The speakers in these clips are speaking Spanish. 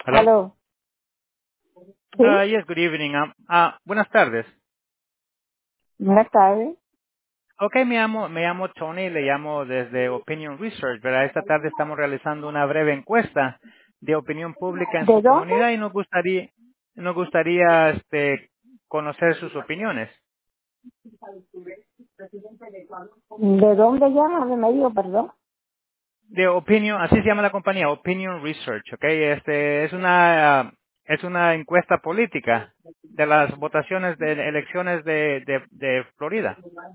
Hello. Aló, ¿sí? Yes, good evening. Buenas tardes. Buenas tardes. Okay, me llamo Tony, le llamo desde Opinion Research, ¿verdad? Esta tarde estamos realizando una breve encuesta de opinión pública en ¿De su dónde? comunidad y nos gustaría conocer sus opiniones. ¿De dónde llama? Me dijo, perdón. De Opinion, así se llama la compañía, Opinion Research, okay? Es una encuesta política de las votaciones de elecciones de Florida.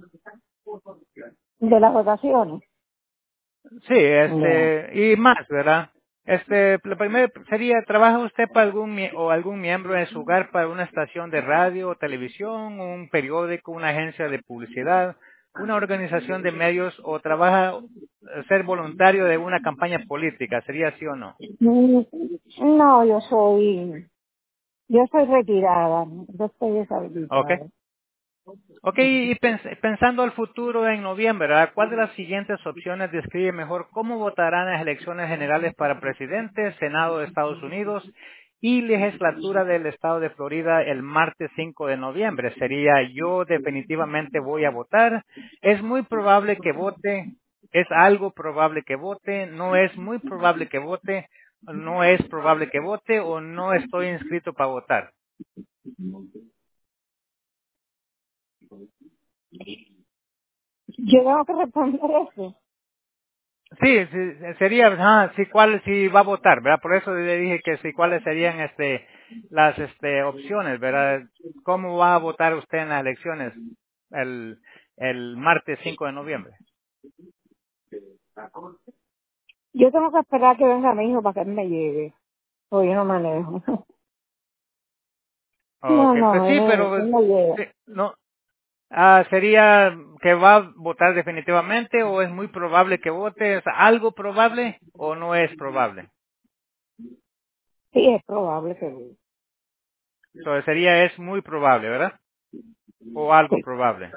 De las votaciones. Sí, Ya. y más, ¿verdad? Lo primero sería, ¿trabaja usted para algún miembro en su hogar para una estación de radio o televisión, un periódico, una agencia de publicidad, una organización de medios o trabaja ser voluntario de una campaña política? ¿Sería sí o no? Mm, No, yo soy retirada, yo estoy ¿Ok? deshabilitada. Ok, y pensando al futuro en noviembre, ¿verdad? ¿Cuál de las siguientes opciones describe mejor cómo votarán en las elecciones generales para presidente, Senado de Estados Unidos y legislatura del estado de Florida el martes 5 de noviembre? Sería yo definitivamente voy a votar, es muy probable que vote, es algo probable que vote, no es muy probable que vote, no es probable que vote o no estoy inscrito para votar. Yo tengo que responder eso. Sí, sí, sería, sí, si va a votar, ¿verdad? Por eso le dije que sí, cuáles serían, las, opciones, ¿verdad? ¿Cómo va a votar usted en las elecciones el, el martes 5 de noviembre? Yo tengo que esperar que venga mi hijo para que él me lleve. O yo no manejo. No, Okay, pues no, sí, pero, él me lleva. sí, no, sería que va a votar definitivamente o es muy probable que vote, ¿es algo probable o no es probable? Sí, es probable que venga. Entonces sería es muy probable, ¿verdad? O algo Sí. probable.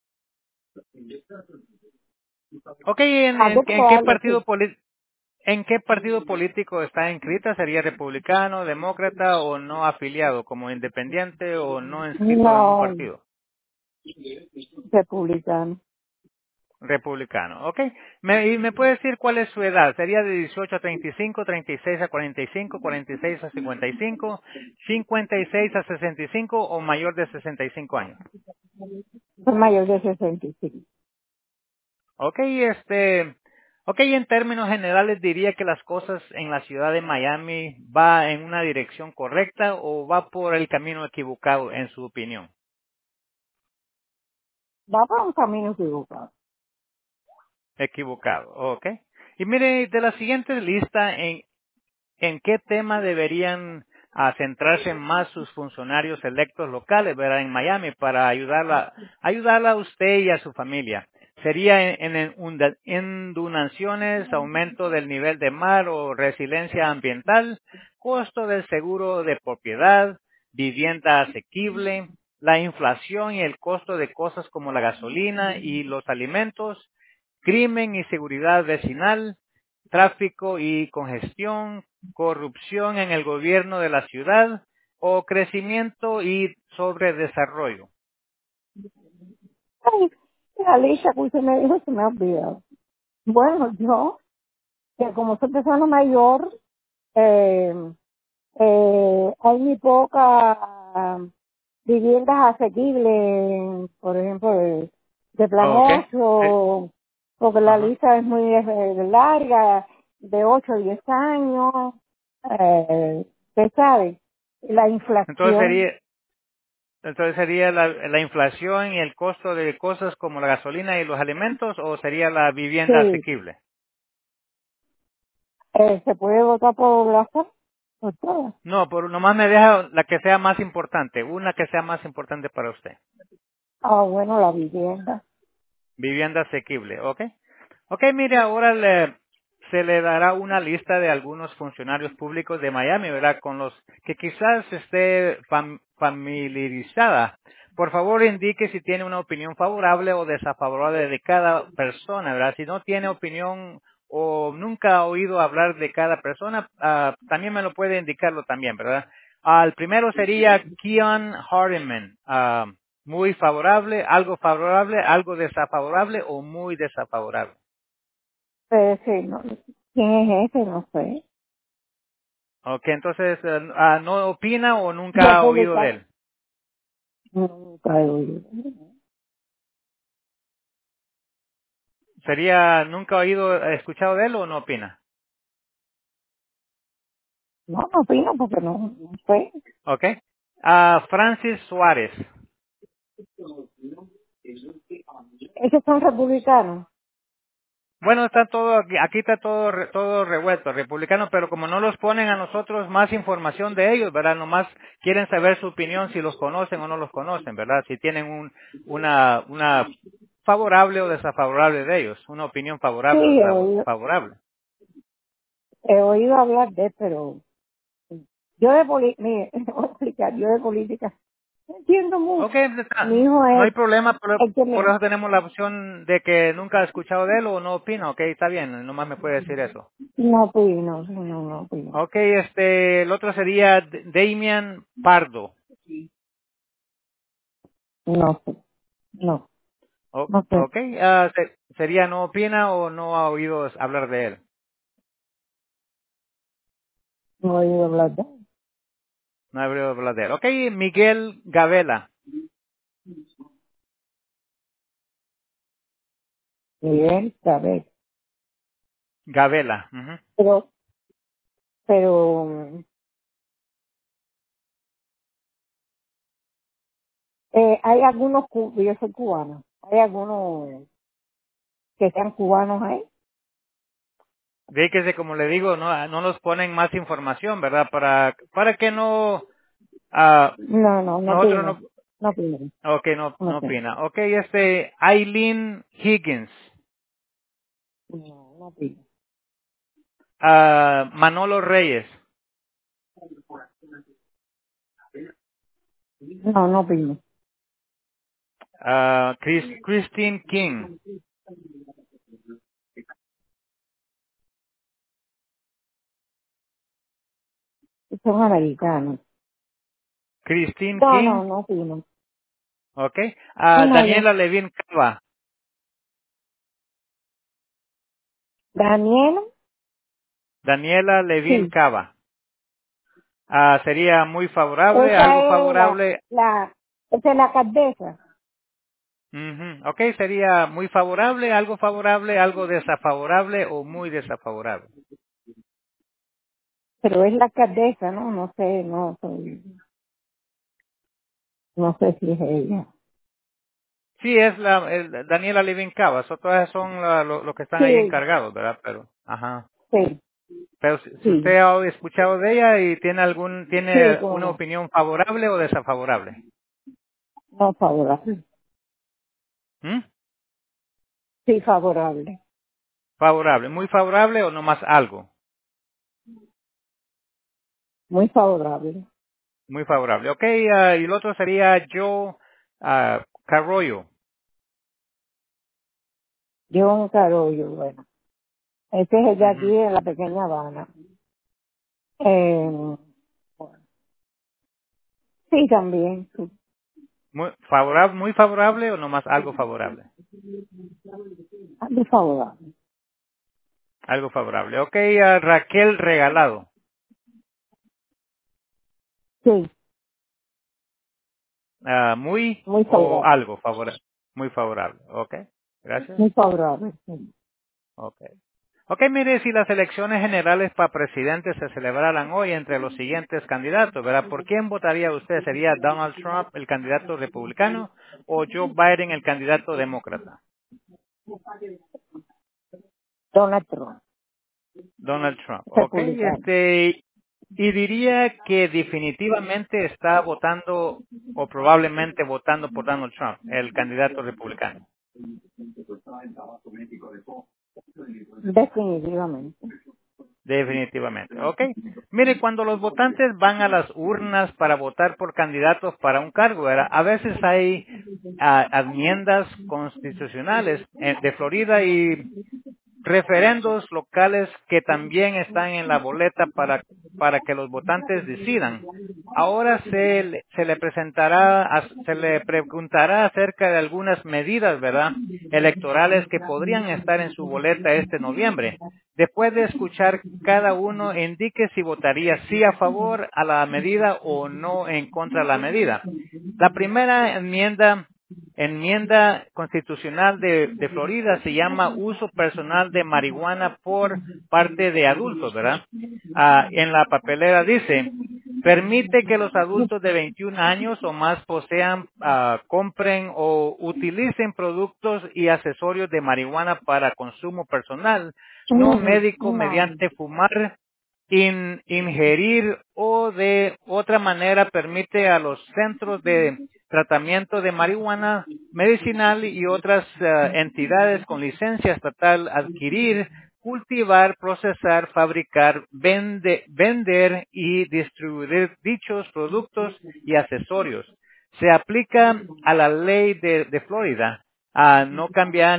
Ok, ¿en, Algo en, en qué probable, partido sí. político? ¿En qué partido político está inscrita? ¿Sería republicano, demócrata o no afiliado, como independiente o no inscrito en un No, partido? republicano. Republicano, ¿ok? ¿Y me puede decir cuál es su edad? ¿Sería de 18 a 35, 36 a 45, 46 a 55, 56 a 65 o mayor de 65 años? Soy mayor de 65. Ok, ok, en términos generales diría que las cosas en la ciudad de Miami va en una dirección correcta o va por el camino equivocado en su opinión. Va por un camino equivocado. Equivocado, ok. Y mire, de la siguiente lista, ¿en qué tema deberían centrarse más sus funcionarios electos locales, ¿verdad? En Miami para ayudarla a usted y a su familia? ¿Sería en inundaciones, aumento del nivel de mar o resiliencia ambiental, costo del seguro de propiedad, vivienda asequible, la inflación y el costo de cosas como la gasolina y los alimentos, crimen y seguridad vecinal, tráfico y congestión, corrupción en el gobierno de la ciudad o crecimiento y sobredesarrollo? Ay, Alicia, pues se me dijo, se me ha olvidado. Bueno, yo, que como soy persona mayor, eh, hay muy pocas viviendas asequibles, por ejemplo, de plan Ok. 8, porque la Ajá. lista es muy larga, de 8 a 10 años, usted sabe, la Entonces inflación, sería, entonces sería la inflación y el costo de cosas como la gasolina y los alimentos o sería la vivienda sí, asequible? se puede votar por la por todas. No, nomás me deja la que sea más importante, una que sea más importante para usted. Ah, bueno, la vivienda. Vivienda asequible, ¿ok? Ok, mire, ahora se le dará una lista de algunos funcionarios públicos de Miami, ¿verdad? Con los que quizás esté familiarizada. Por favor, indique si tiene una opinión favorable o desfavorable de cada persona, ¿verdad? Si no tiene opinión o nunca ha oído hablar de cada persona, también me lo puede indicarlo también, ¿verdad? El primero sería Keon Hardiman. Muy favorable, algo desfavorable o muy desfavorable. Sí, no, ¿quién es ese? No sé. Ok, entonces, ¿no opina o nunca ha oído de República. él? Nunca he oído. ¿Sería nunca ha escuchado de él o no opina? No, no opino porque no sé. Ok. Francis Suárez. Esos son republicanos. Bueno, está todo, aquí está todo, todo revuelto, republicano, pero como no los ponen a nosotros más información de ellos, ¿verdad? Nomás quieren saber su opinión, si los conocen o no los conocen, ¿verdad? Si tienen una favorable o desfavorable de ellos, una opinión Sí, favorable o desfavorable. he oído hablar de, pero yo de política, mire, voy a explicar, yo de política no entiendo Ok, mucho. Mi hijo no hay es problema, el que por me, eso tenemos la opción de que nunca ha escuchado de él o no opina, ok, está bien, nomás me puede decir eso. no opino, no opino. Ok, el otro sería Damian Pardo. No sé, no, no sé, Ok, sería no opina o no ha oído hablar de él. no he oído hablar de él. No ha oído hablar de él. Ok, Miguel Gavela. Miguel, saber. Gavela. Ujú. Pero, hay algunos, yo soy cubana, hay algunos que sean cubanos ahí. Fíjese, como le digo, no nos ponen más información, ¿verdad? Para que no, ah, No nosotros opino, no, no opino, ok, no no opino, opina. Ok, Eileen Higgins. no opino. Manolo Reyes. No opino. Christine King. Son americanos. Christine King. No opino. Ok. No, ya. Daniela Levin Cava. Daniel, Daniela Levin sí. Cava. Sería muy favorable, algo Esa es favorable. esa es la alcaldesa, Ujú. Ok, sería muy favorable, algo desafavorable o muy desafavorable. pero es la alcaldesa, ¿no? No sé si es ella. Sí, es Daniela Levin Cava. Todas son los que están ahí Sí, encargados, ¿verdad? Pero, ajá. sí, Pero si usted sí, ha escuchado de ella y sí, tiene cómo una no. opinión favorable o desfavorable. No favorable. ¿Mm? Sí, favorable. Favorable, muy favorable o nomás algo. Muy favorable. Muy favorable. Ok, y el otro sería Joe Carroyo. Yo un carollo, bueno. Este es el de aquí Ujú. de la pequeña Habana. Eh, sí, también. Sí. Muy favorable o nomás algo favorable. Muy favorable. Algo favorable. Ok, Raquel Regalado. Sí, Muy muy o favorable. algo favorable. Muy favorable. Ok, gracias. Muy favorable. Sí. Ok. Ok, mire, si las elecciones generales para presidente se celebraran hoy entre los siguientes candidatos, ¿verdad? ¿Por quién votaría usted? ¿Sería Donald Trump el candidato republicano o Joe Biden el candidato demócrata? Donald Trump, Donald Trump. Ok, republicano. y diría que definitivamente está votando o probablemente votando por Donald Trump, el candidato republicano. Definitivamente. Definitivamente. Ok. Mire, cuando los votantes van a las urnas para votar por candidatos para un cargo, ¿verdad? A veces hay enmiendas constitucionales de Florida y referendos locales que también están en la boleta para que los votantes decidan. Ahora se le se le preguntará acerca de algunas medidas, ¿verdad?, electorales que podrían estar en su boleta este noviembre. Después de escuchar, cada uno indique si votaría sí a favor a la medida o no en contra de la medida. La primera enmienda constitucional de Florida se llama uso personal de marihuana por parte de adultos, ¿verdad? En la papelera dice, permite que los adultos de 21 años o más posean, compren o utilicen productos y accesorios de marihuana para consumo personal, no médico, No. mediante fumar, ingerir o de otra manera permite a los centros de tratamiento de marihuana medicinal y otras entidades con licencia estatal adquirir, cultivar, procesar, fabricar, vender y distribuir dichos productos y accesorios. Se aplica a la ley de Florida. No cambia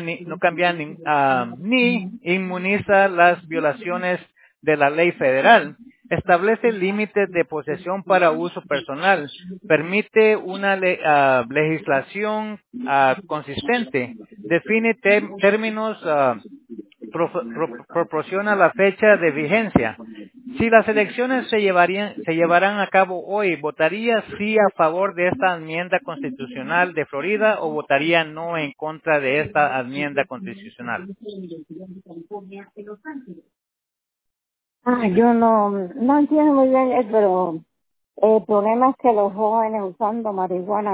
ni inmuniza las violaciones de la ley federal. Establece límites de posesión para uso personal. Permite una legislación consistente. Define términos, proporciona la fecha de vigencia. Si las elecciones se llevarán a cabo hoy, ¿votaría sí a favor de esta enmienda constitucional de Florida o votaría no en contra de esta enmienda constitucional? Yo no entiendo muy bien, pero el problema es que los jóvenes usando marihuana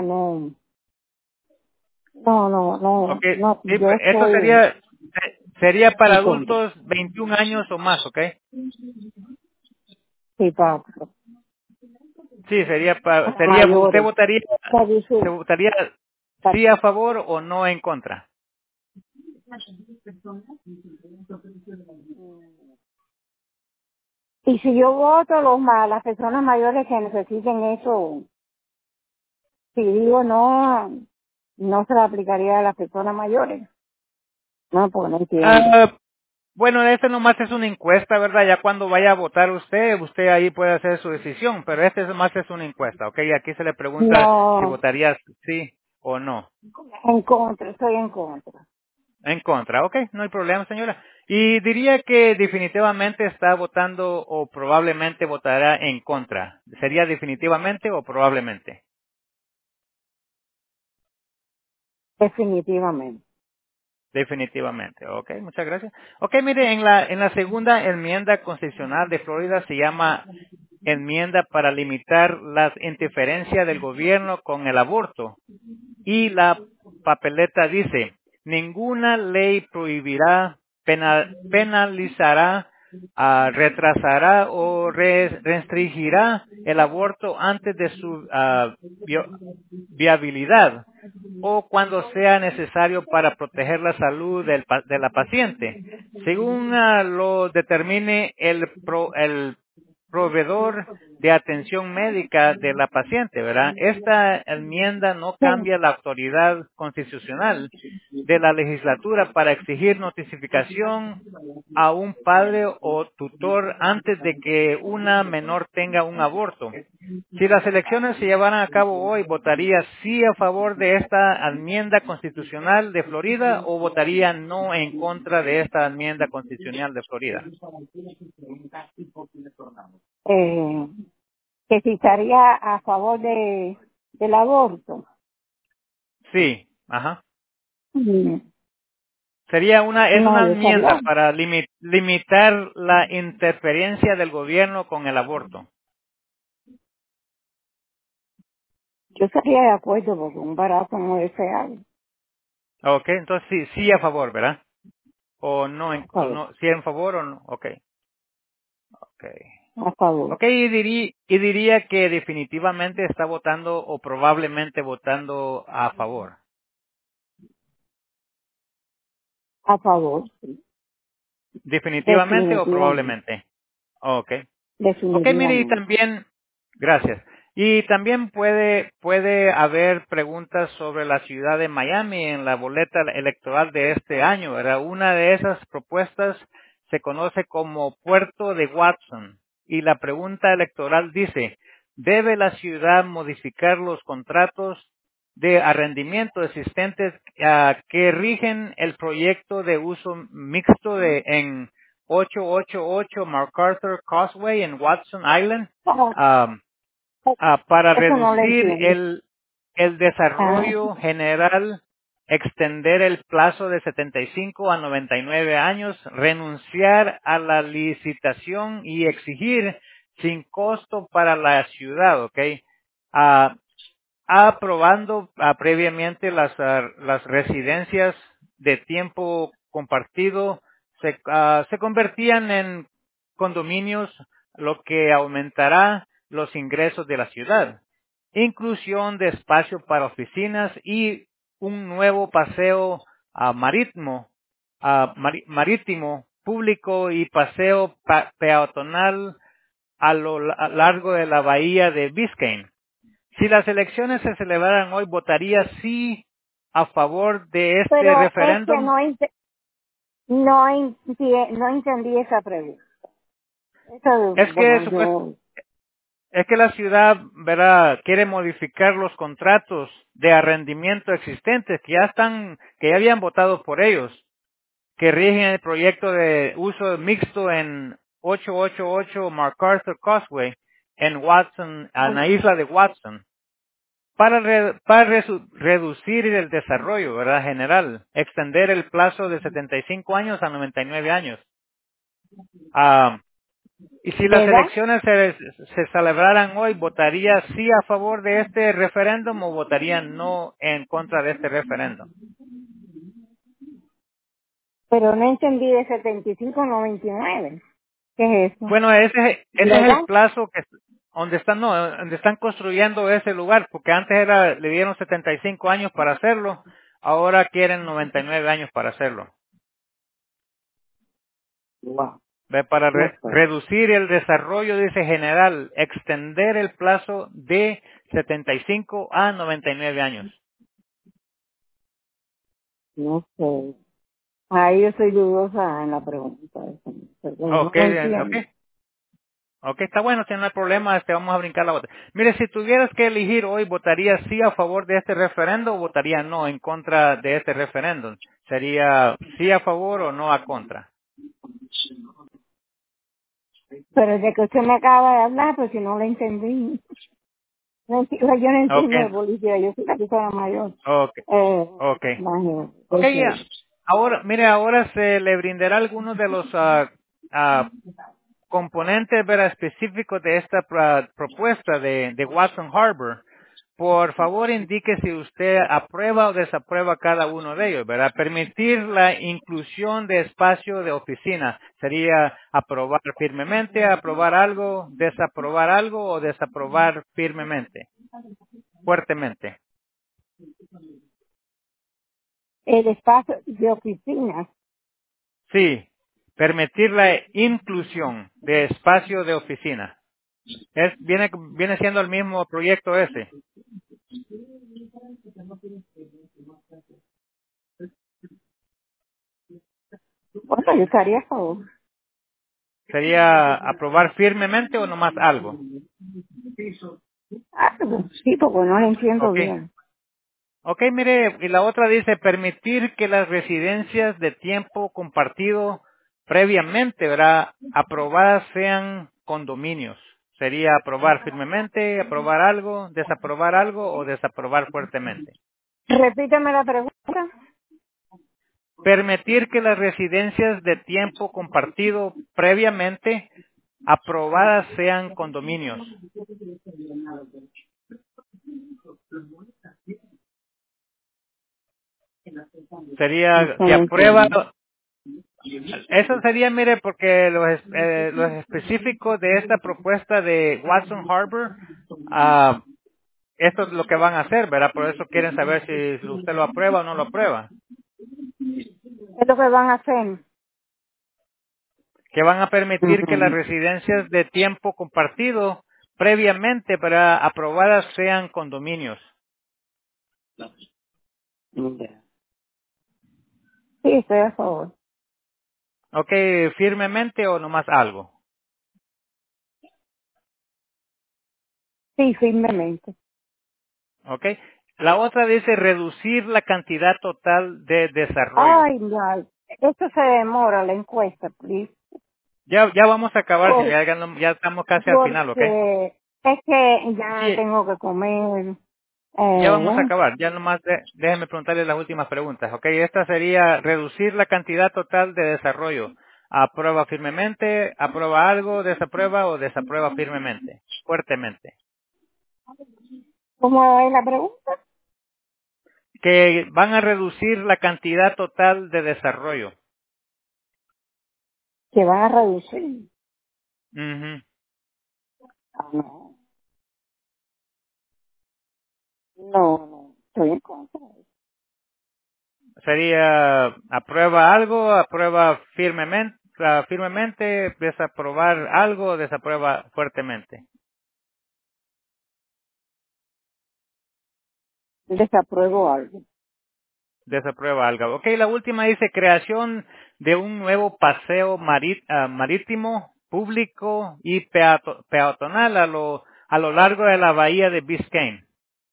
Okay, sí, yo eso estoy sería para en contra. adultos 21 años o más, ¿ok? Sí, papá. Sí, usted Mayores. Se se dice, votaría sí a favor o no en contra. y si yo voto las personas mayores que necesiten eso, si digo no se le aplicaría a las personas mayores. No, pues no entiendo. Bueno, este nomás es una encuesta, ¿verdad? Ya cuando vaya a votar usted ahí puede hacer su decisión, pero nomás es una encuesta, ¿ok? Y aquí se le pregunta si No, votaría sí o no. en contra, estoy en contra. En contra, ok, no hay problema, señora. Y diría que definitivamente está votando o probablemente votará en contra. ¿Sería definitivamente o probablemente? Definitivamente. Definitivamente, ok, muchas gracias. Ok, mire, en la segunda enmienda constitucional de Florida se llama enmienda para limitar las interferencias del gobierno con el aborto. Y la papeleta dice, ninguna ley prohibirá, penalizará, retrasará o restringirá el aborto antes de su viabilidad o cuando sea necesario para proteger la salud de la paciente, según lo determine el proveedor de atención médica de la paciente, ¿verdad? Esta enmienda no Sí, cambia la autoridad constitucional de la legislatura para exigir notificación a un padre o tutor antes de que una menor tenga un aborto. Si las elecciones se llevaran a cabo hoy, ¿votaría sí a favor de esta enmienda constitucional de Florida o votaría no en contra de esta enmienda constitucional de Florida? eh, que si estaría a favor del aborto. Sí, ajá. Mm, Es No, una yo enmienda para limitar la interferencia del gobierno con el aborto. estaría de acuerdo porque un embarazo no es deseable. Ok, entonces sí, sí a favor, ¿verdad? O no, A favor, sí en favor o no. Ok, ok. a favor, Ok, y diría que definitivamente está votando o probablemente votando a favor. a favor, sí. Definitivamente o Definitivamente, probablemente. Ok. Ok, mire, y definitivamente. también, gracias. Y también puede haber preguntas sobre la ciudad de Miami en la boleta electoral de este año, ¿verdad? Una de esas propuestas se conoce como Puerto de Watson. Y la pregunta electoral dice, ¿debe la ciudad modificar los contratos de arrendamiento existentes que rigen el proyecto de uso mixto en 888 MacArthur Causeway en Watson Island? Um, para Eso no lo reducir entiendo. el Ah, desarrollo general, extender el plazo de 75 a 99 años, renunciar a la licitación y exigir sin costo para la ciudad, ¿ok? Ah, aprobando previamente las residencias de tiempo compartido se convertían en condominios, lo que aumentará los ingresos de la ciudad. Inclusión de espacio para oficinas y un nuevo paseo marítimo público y paseo peatonal a lo largo de la bahía de Biscayne. Si las elecciones se celebraran hoy, ¿votaría sí a favor de este pero es que referéndum? no entendí esa pregunta. Eso, Es que, bueno, yo, es que la ciudad, ¿verdad?, quiere modificar los contratos de arrendamiento existentes que ya habían votado por ellos, que rigen el proyecto de uso mixto en 888 MacArthur Causeway en Watson, en la isla de Watson. Para reducir el desarrollo, ¿verdad? General, extender el plazo de 75 años a 99 años. Ah, y si las ¿verdad? elecciones se celebraran hoy, ¿votaría sí a favor de este referéndum o votaría no en contra de este referéndum? Pero no entendí de 75 a 99. ¿Qué es eso? Bueno, ese es el ¿Verdad? plazo donde están construyendo ese lugar, porque antes le dieron 75 años para hacerlo, ahora quieren 99 años para hacerlo. Wow, Ve, para no sé, reducir el desarrollo, dice general, extender el plazo de 75 a 99 años. no sé. Ahí yo soy dudosa en la pregunta. Porque no Ok, lo bien, entiendo. ok, está bueno, si no hay problema, vamos a brincar la otra. Mire, si tuvieras que elegir hoy, ¿votaría sí a favor de este referendo o votaría no en contra de este referéndum? ¿Sería sí a favor o no a contra? Pero de que usted me acaba de hablar, pues si no lo entendí. Yo no Ok, entiendo de policía, yo soy la persona mayor. ok, ok. Imagínate. Ok, ya. Ahora, mire, ahora se le brindará algunos de los componentes ¿verdad?, específicos de esta propuesta de Watson Harbor. Por favor, indique si usted aprueba o desaprueba cada uno de ellos, ¿verdad? Permitir la inclusión de espacio de oficina sería aprobar firmemente, aprobar algo, desaprobar algo o desaprobar firmemente, fuertemente. El espacio de oficinas. Sí, permitir la inclusión de espacio de oficina. Viene siendo el mismo proyecto ese. Bueno, yo estaría a favor. ¿Sería aprobar firmemente o nomás algo? Ah, pues, sí, porque no lo entiendo Ok. bien. Ok, mire, y la otra dice permitir que las residencias de tiempo compartido previamente, ¿verdad?, aprobadas sean condominios. Sería aprobar firmemente, aprobar algo, desaprobar algo o desaprobar fuertemente. Repítame la pregunta. Permitir que las residencias de tiempo compartido previamente aprobadas sean condominios. Sería, Eso si no aprueba, entiendo. eso sería, mire, porque los específicos de esta propuesta de Watson Harbor, ah, esto es lo que van a hacer, ¿verdad? Por eso quieren saber si usted lo aprueba o no lo aprueba. Es lo que van a hacer. Que van a permitir que las Ujú. residencias de tiempo compartido previamente para aprobadas sean condominios. Ya. Sí, estoy a favor. ¿Ok? Firmemente o nomás algo. Sí, firmemente. ¿Ok? La otra dice reducir la cantidad total de desarrollo. Ay, ya. Esto se demora, la encuesta, please. Ya vamos a acabar, Por- señora. Ya estamos casi al final, ¿ok? Porque es que ya Sí, tengo que comer. ya vamos a Bueno, acabar. Ya nomás déjeme preguntarle las últimas preguntas, ¿ok? Esta sería reducir la cantidad total de desarrollo. ¿Aprueba firmemente? ¿Aprueba algo? ¿Desaprueba o desaprueba firmemente? Fuertemente. ¿cómo es la pregunta? Que van a reducir la cantidad total de desarrollo. Que van a reducir. Ujú. Ah, no. No. Estoy en contra. Sería aprueba algo, aprueba firmemente, desaprobar algo, desaprueba fuertemente. Desapruebo algo. Desaprueba algo. Ok, la última dice creación de un nuevo paseo marítimo, público y peatonal a lo largo de la bahía de Biscayne.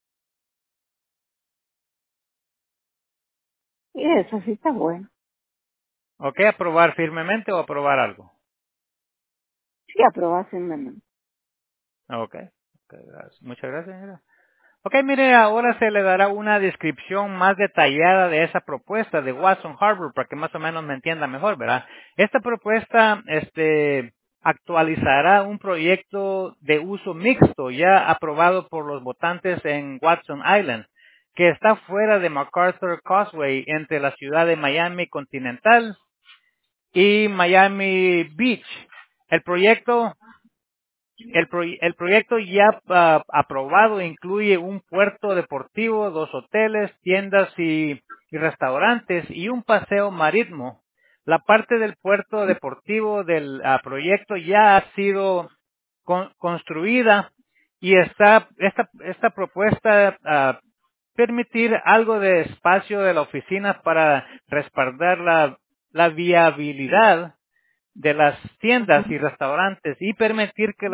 Y eso sí está bueno. Ok, aprobar firmemente o aprobar algo. Sí, aprobar firmemente. Ok, muchas gracias, señora. Ok, mire, ahora se le dará una descripción más detallada de esa propuesta de Watson Harbor para que más o menos me entienda mejor, ¿verdad? Esta propuesta, actualizará un proyecto de uso mixto ya aprobado por los votantes en Watson Island, que está fuera de MacArthur Causeway entre la ciudad de Miami continental y Miami Beach. El proyecto el proyecto ya aprobado incluye un puerto deportivo, 2 hoteles, tiendas y restaurantes y un paseo marítimo. La parte del puerto deportivo del proyecto ya ha sido construida y esta propuesta permitir algo de espacio de la oficina para respaldar la viabilidad de las tiendas y restaurantes y permitir que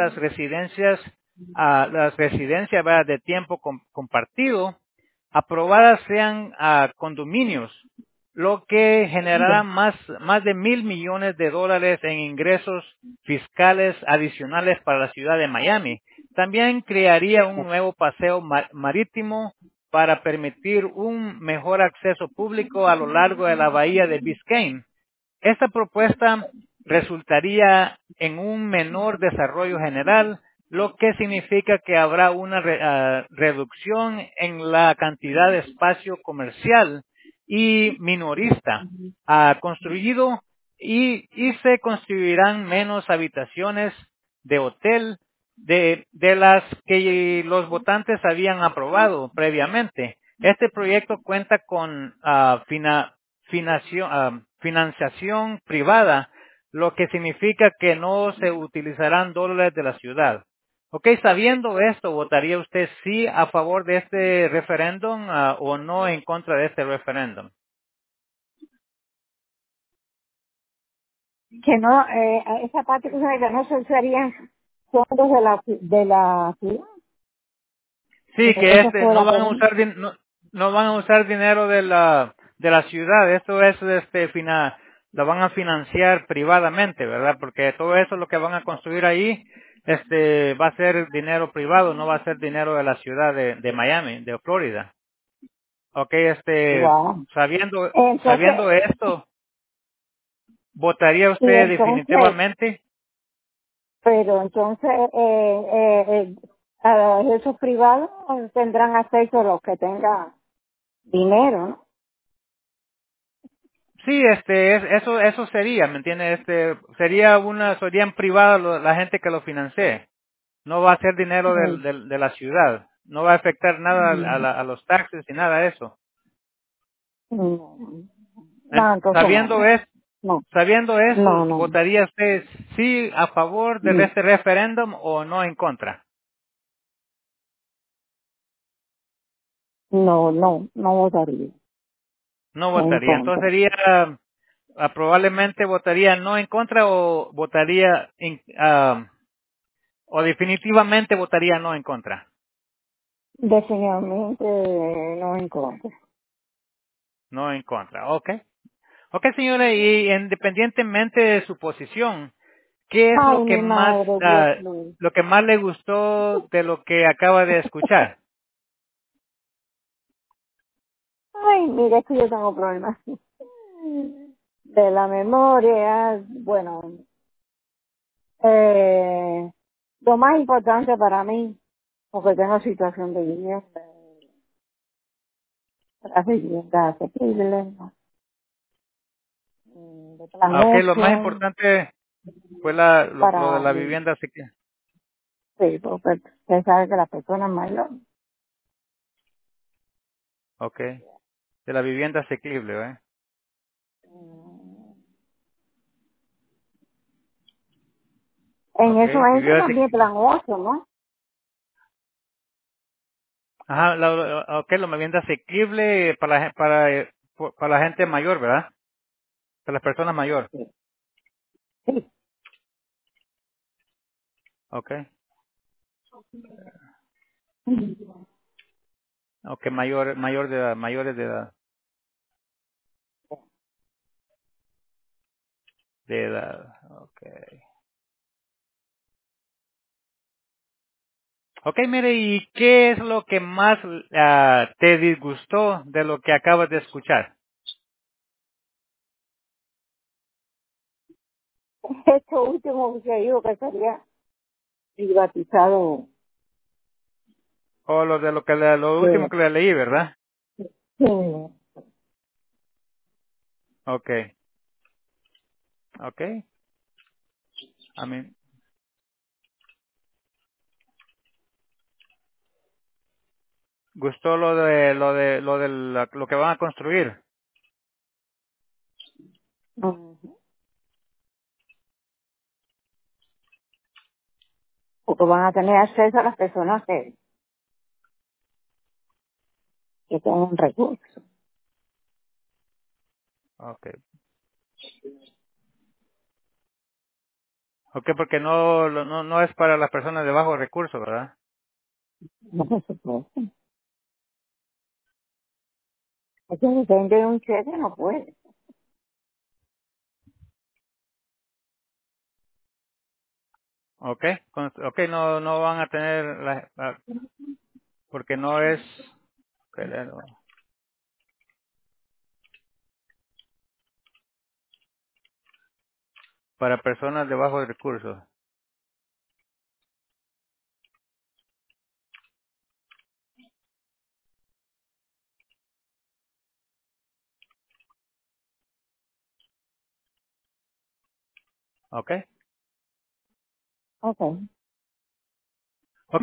las residencias ¿verdad? De tiempo compartido aprobadas sean condominios, lo que generará más de $1,000 millones en ingresos fiscales adicionales para la ciudad de Miami. También crearía un nuevo paseo marítimo para permitir un mejor acceso público a lo largo de la bahía de Biscayne. Esta propuesta resultaría en un menor desarrollo general, lo que significa que habrá una reducción en la cantidad de espacio comercial y minorista construido y se construirán menos habitaciones de hotel de las que los votantes habían aprobado previamente. Este proyecto cuenta con financiación privada, lo que significa que no se utilizarán dólares de la ciudad. Ok, sabiendo esto, ¿votaría usted sí a favor de este referéndum o no en contra de este referéndum? Que no, esa parte que se que no se usarían fondos de la ciudad. Sí, que Esa fue no la van a pregunta. usar no van a usar dinero de la ciudad. Esto es lo van a financiar privadamente, ¿verdad? Porque todo eso lo que van a construir ahí va a ser dinero privado, no va a ser dinero de la ciudad de Miami, de Florida. Okay, Wow. sabiendo Entonces, esto, ¿votaría y usted entonces, definitivamente? pero entonces, a esos privados tendrán acceso a los que tengan dinero, ¿no? Sí, eso sería, ¿me entiende? Serían privados la gente que lo financie. No va a ser dinero Mm, de la ciudad. No va a afectar nada mm, a los taxes y nada de eso. mm. En- No, entonces Sabiendo no, es, no, sabiendo eso, no, no. ¿votaría usted sí a favor de Mm. este referéndum o no en contra? no votaría No en votaría. Entonces contra. sería, probablemente votaría no en contra o votaría, o definitivamente votaría no en contra. Definitivamente no en contra. No en contra. Ok. Ok, señora, y independientemente de su posición, ¿qué es Ay, mi madre, Dios mío. lo que más le gustó de lo que acaba de escuchar? Ay, mira, es que yo tengo problemas de la memoria. Bueno, lo más importante para mí, porque tengo situación de vivienda, las viviendas asequibles, de plan Ok, lo más 8 importante fue lo de para la mí. vivienda, así que, Sí, porque usted sabe que las personas mayores. ok, de la vivienda asequible, ¿eh? En Ok, eso entra vivienda también asequible. plan 8, ¿no? Ajá, ok, la vivienda asequible para la gente mayor, ¿verdad? Para las personas mayor. Sí. Sí. Ok, ok, mayor de edad, mayores de edad, ok. Ok, mire, ¿y qué es lo que más te disgustó de lo que acabas de escuchar? Esto último que digo que sería privatizado. O lo último De, que le leí, ¿verdad? sí. Ok, ok. A mí, gustó lo que van a construir. Ujú. Porque van a tener acceso a las personas que tienen recursos. Ok. Ok, porque no es para las personas de bajos recursos, ¿verdad? No se puede. Es que depende de un cheque, no puede. Ok, ok, no van a tener, porque no es, ok, para personas de bajos recursos. Ok. Ok. Ok,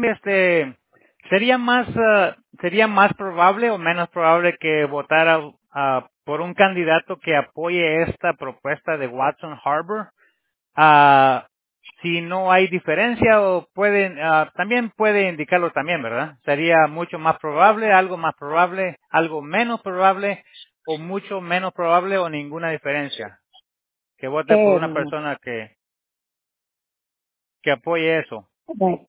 sería más probable o menos probable que votara por un candidato que apoye esta propuesta de Watson Harbor. Ah, si no hay diferencia o también puede indicarlo también, ¿verdad? Sería mucho más probable, algo menos probable o mucho menos probable o ninguna diferencia que vote por Eh, una persona que apoye eso. eh,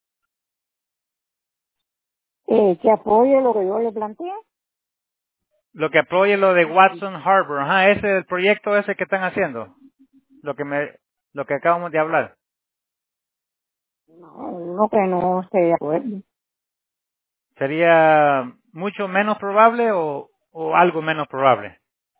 que apoye lo que yo le planteé. Lo que apoye lo de Watson Harbor, ajá, ese es el proyecto ese que están haciendo, lo que acabamos de hablar. No, uno que no esté de acuerdo. ¿Sería mucho menos probable o algo menos probable?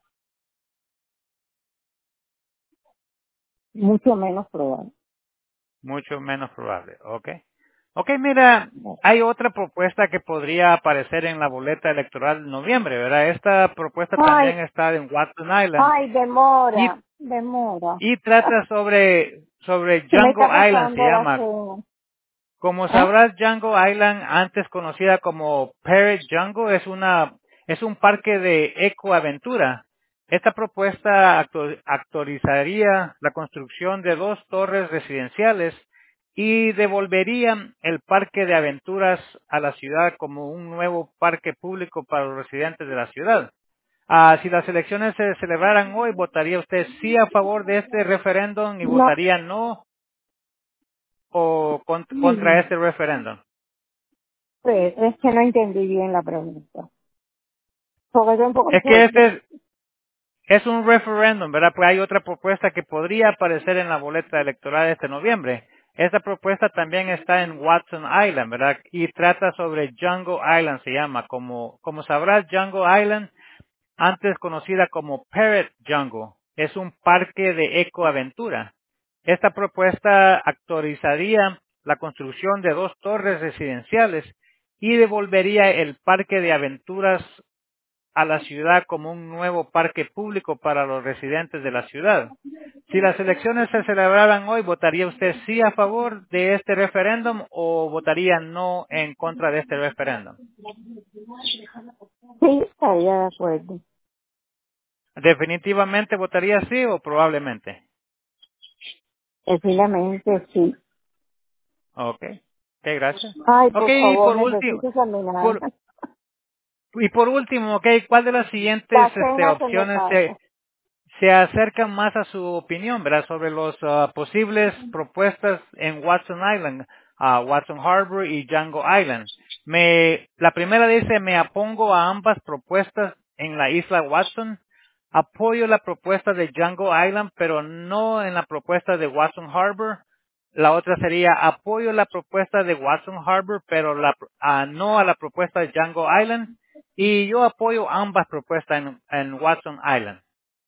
Mucho menos probable. Mucho menos probable, ok. Ok, mira, hay otra propuesta que podría aparecer en la boleta electoral de noviembre, ¿verdad? Esta propuesta también Ay, está en Watson Island ay, y, demora. y trata sobre Se me Django está Island, se pasando la llama. cena. Como ¿Eh? sabrás, Django Island, antes conocida como Parrot Django, es un parque de ecoaventura. Esta propuesta actualizaría la construcción de 2 torres residenciales y devolvería el parque de aventuras a la ciudad como un nuevo parque público para los residentes de la ciudad. Si las elecciones se celebraran hoy, ¿votaría usted sí a favor de este referéndum y No, votaría no o contra mm, este referéndum? pues, es que no entendí bien la pregunta. Porque yo un poco Es que este es un referéndum, ¿verdad? Pues hay otra propuesta que podría aparecer en la boleta electoral de este noviembre. Esta propuesta también está en Watson Island, ¿verdad? Y trata sobre Jungle Island, se llama. Como sabrás, Jungle Island, antes conocida como Parrot Jungle, es un parque de ecoaventura. Esta propuesta autorizaría la construcción de 2 torres residenciales y devolvería el parque de aventuras a la ciudad como un nuevo parque público para los residentes de la ciudad. Si las elecciones se celebraran hoy, ¿votaría usted sí a favor de este referéndum o votaría no en contra de este referéndum? sí estaría de acuerdo. Definitivamente votaría sí o probablemente. Definitivamente sí. Ok. Ok, gracias. Ay, Ok, por favor, necesito terminar. por, por último, ok, ¿cuál de las siguientes La cena se me opciones pasa. se acercan más a su opinión, ¿verdad? Sobre los posibles propuestas en Watson Island, Watson Harbor y Django Island. La primera dice, me opongo a ambas propuestas en la isla Watson. Apoyo la propuesta de Django Island, pero no en la propuesta de Watson Harbor. La otra sería, apoyo la propuesta de Watson Harbor, pero no a la propuesta de Django Island. Y yo apoyo ambas propuestas en Watson Island.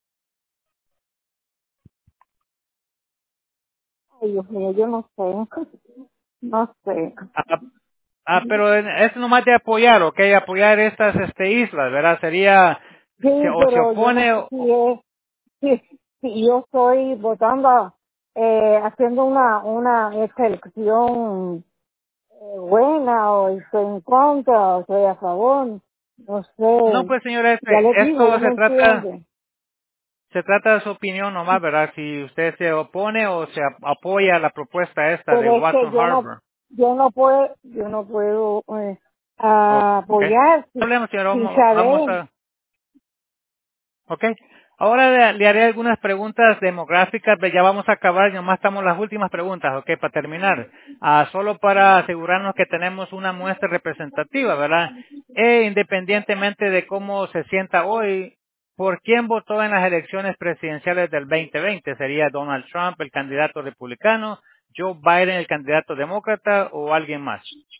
Ay, Dios mío, yo no sé. No sé. Ah, pero es nomás de apoyar, ¿ok? Apoyar estas islas, ¿verdad? Sería, Sí, o se pero yo no opone, sé si es, si yo estoy votando, haciendo una selección buena, o estoy en contra, o estoy a favor. No no sé. pues señora, Ya les digo, esto yo no entiendo. se trata de su opinión nomás, ¿verdad? Si usted se opone o se apoya la propuesta esta de Pero es que Watson Harbor. yo no puedo Ok. apoyar No problema, señora, sin vamos saber. a, ok. Ahora le haré algunas preguntas demográficas, ya vamos a acabar, nomás estamos en las últimas preguntas, ok, para terminar. Solo para asegurarnos que tenemos una muestra representativa, ¿verdad? Independientemente de cómo se sienta hoy, ¿por quién votó en las elecciones presidenciales del 2020? ¿Sería Donald Trump, el candidato republicano, Joe Biden, el candidato demócrata o alguien más?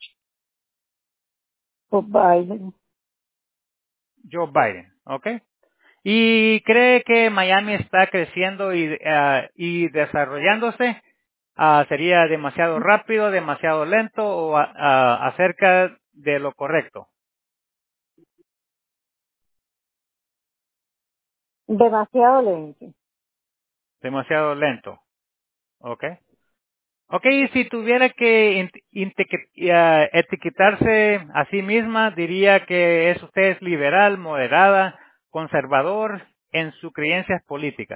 Pues Biden. Joe Biden, ¿ok? ¿Y cree que Miami está creciendo y desarrollándose? ¿Sería demasiado rápido, demasiado lento o acerca de lo correcto? Demasiado lento. Demasiado lento. ¿Ok? Ok, y si tuviera que etiquetarse a sí misma, diría que usted es liberal, moderada, conservador en sus creencias políticas.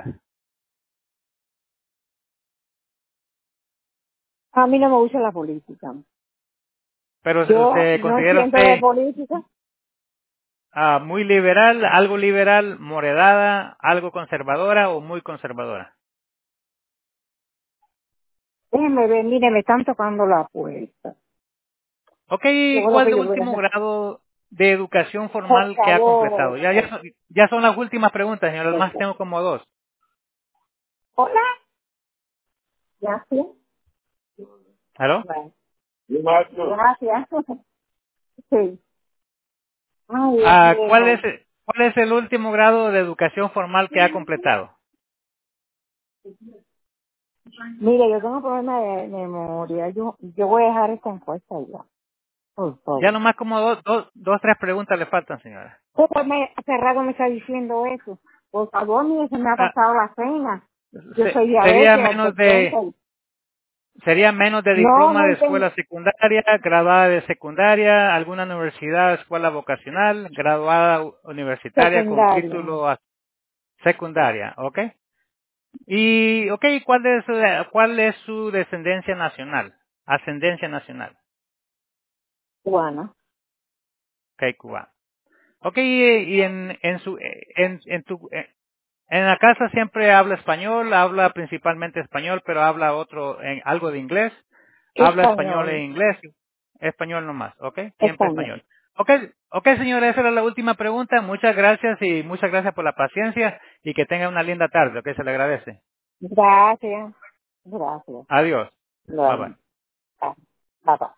A mí no me gusta la política. Pero Yo ¿se no considera entiendo de usted política. muy liberal, moderada, algo conservadora o muy conservadora? Déjenme ver, mire, me están tocando la puerta. Ok, Yo creo ¿cuál que es el yo voy a último dejar. grado de educación Por formal que ha completado? favor. Ya son las últimas preguntas, señor. Además Ok. tengo como 2. Hola. ¿Ya sí? ¿Aló? Bueno. Gracias. Sí. Ay, Dios ¿Cuál mío. es el último grado de educación formal que ha completado? Mire, yo tengo un problema de memoria. Yo voy a dejar esta encuesta ya. Por Ya favor. nomás como dos, tres preguntas le faltan, señora. Hace rato me está diciendo eso. Por favor, mire, se me ha Ah, pasado la cena. Yo soy sería diabética, menos hipertensa. Sería menos de No, diploma no de entendí. escuela secundaria, graduada de secundaria, alguna universidad, escuela vocacional, graduada universitaria con Secundaria. título secundaria, ¿ok? Y, ok, ¿cuál es su descendencia nacional? ascendencia nacional. Cubana. Ok, cubano. Ok, y en la casa siempre habla español, habla principalmente español, pero habla algo de inglés. Habla español e Español. inglés. Español nomás, ¿ok? Siempre Español. español. Ok, ok, señora, esa era la última pregunta. Muchas gracias y muchas gracias por la paciencia y que tenga una linda tarde, ok, se le agradece. Gracias. Gracias. Adiós. Bye bye. Bueno, bye bye.